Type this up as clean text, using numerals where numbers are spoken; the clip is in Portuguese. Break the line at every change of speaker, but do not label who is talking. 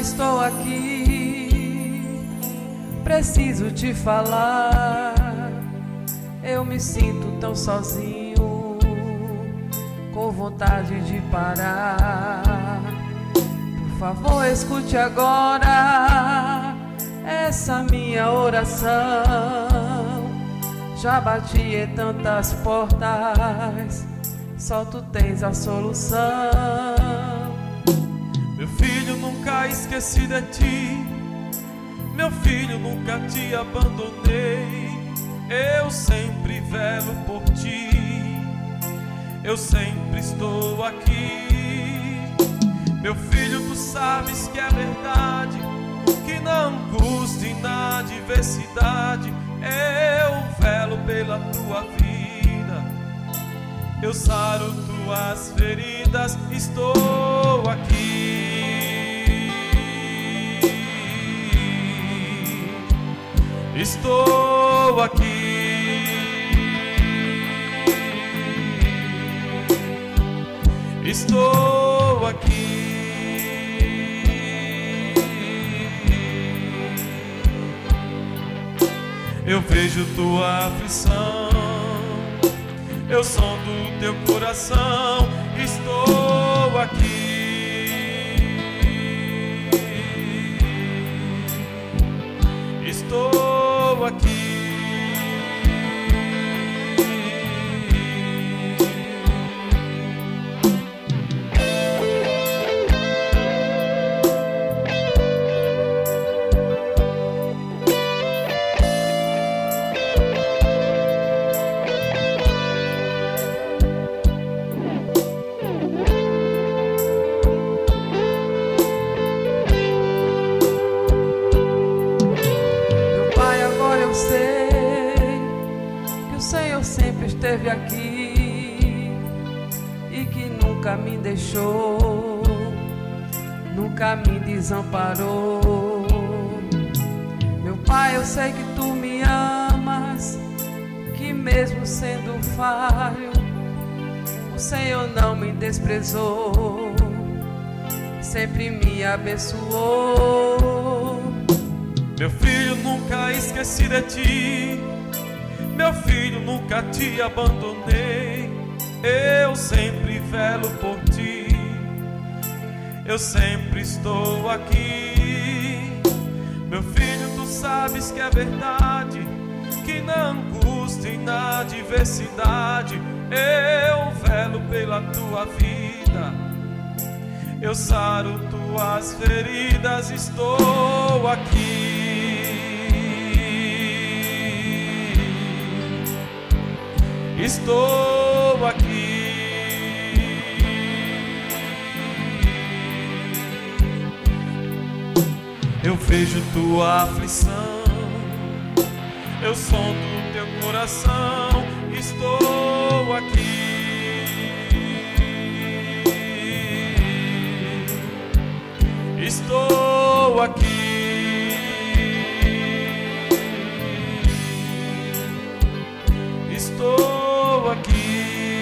estou aqui, preciso te falar. Eu me sinto tão sozinho, com vontade de parar. Por favor, escute agora essa minha oração. Já bati em tantas portas, só tu tens a solução.
Meu filho, nunca esqueci de ti. Meu filho, nunca te abandonei. Eu sempre velo por ti. Eu sempre estou aqui. Meu filho, tu sabes que é verdade, que não custe na adversidade. Eu velo pela tua vida, eu saro tuas feridas. Estou aqui, estou aqui, estou aqui. Eu vejo tua aflição, eu som do teu coração. Estou aqui, estou aqui.
Sempre esteve aqui e que nunca me deixou, nunca me desamparou. Meu Pai, eu sei que tu me amas, que mesmo sendo falho, o Senhor não me desprezou, sempre me abençoou.
Meu filho, nunca esqueci de ti. Meu filho, nunca te abandonei. Eu sempre velo por ti. Eu sempre estou aqui. Meu filho, tu sabes que é verdade, que não custe na adversidade. Eu velo pela tua vida, eu saro tuas feridas. Estou aqui, estou aqui, eu vejo tua aflição, eu som do teu coração. Estou aqui, estou aqui, estou aqui.